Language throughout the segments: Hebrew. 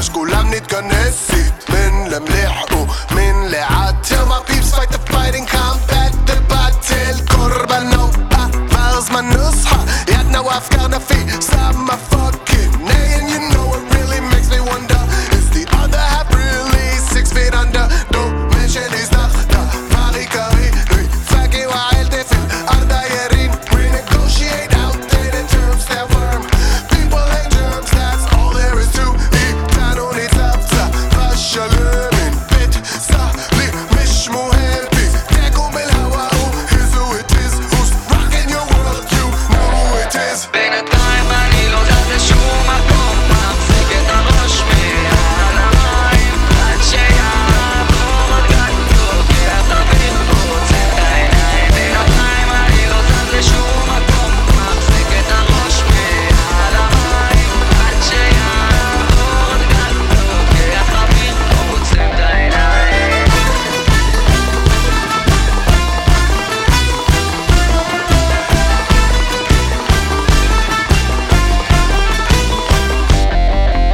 ממש כולם נתכנסת מן למליח ומן לאט Tell my peeps fight the fight and combat the battle קורבנו עבר זמן נוסחה ידנה ואפקר נפי Some fucking nay and you know what really makes me wonder Is the other half really 6 feet under לא משל יזנח דבר עיקרי פאקי ועל תפיל ארדה ירין Renegotiate outdated terms that worm People and germs that's all there is to it איתנו ניצבת בשלם בית סהלי مش مهم تاكو بالهوا Here's who it is Who's rocking your world You know who it is בינתיים אני לא זז לשום מקום מחזיק את הראש מעל המים עד שיעבור הגל לוקח אוויר רוצה את העיניים בינתיים אני לא זז לשום מקום מחזיק את הראש מעל המים עד שיעבור הגל לוקח אוויר רוצה את העיניים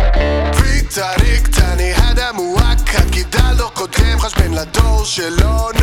في طريق تاني هذا مؤكد كده لو قدام خش بين لدور شلون